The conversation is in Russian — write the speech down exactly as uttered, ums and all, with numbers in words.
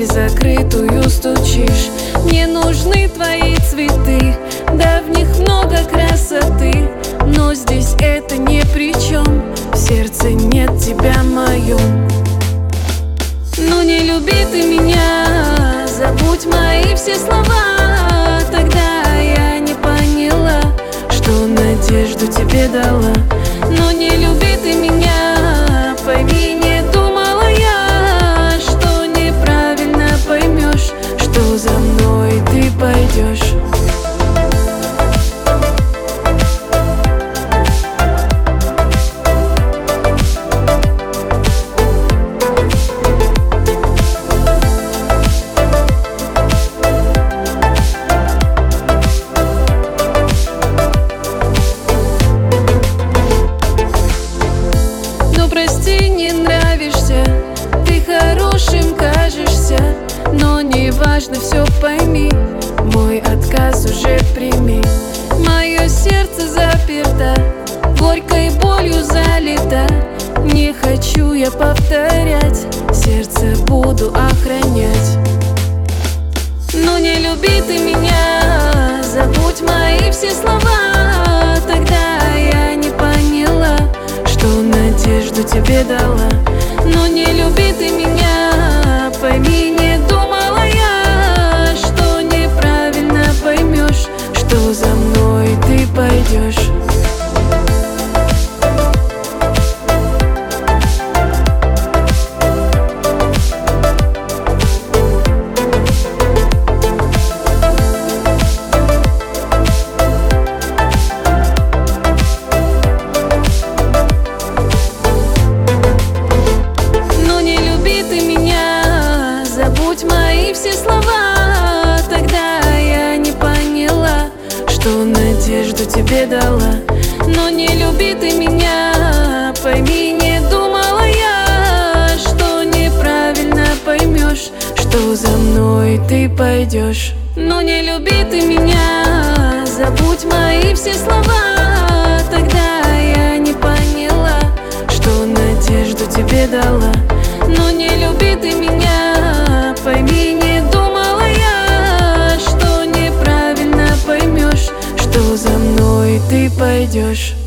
дверь закрытую стучишь. Мне нужны твои цветы, да в них много красоты, но здесь это ни при чем, в сердце нет тебя моем. Ну не люби ты меня, забудь мои все слова. Тогда я не поняла, что надежду тебе дала. Но не люби ты меня, пойми, не думала я, что неправильно поймешь, что за мной ты пойдешь. Прости, не нравишься, ты хорошим кажешься, но не важно, все пойми, мой отказ уже прими. Мое сердце заперто, горькой болью залито, не хочу я повторять, сердце буду охранять. Ну не люби ты меня, забудь мои все слова. Тогда я не поняла, что надежду тебе дала. Но не люби ты меня, пойми, не думала я, что неправильно поймешь, что за мной ты пойдешь. Забудь мои все слова. Тогда я не поняла, что надежду тебе дала. Но не люби ты меня, пойми, не думала я, что неправильно поймешь, что за мной ты пойдешь. Но не люби ты меня, забудь мои все слова. Тогда я не поняла, что надежду тебе дала. Но не люби ты меня, пойми, не думала я, что неправильно поймешь, что за мной ты пойдешь.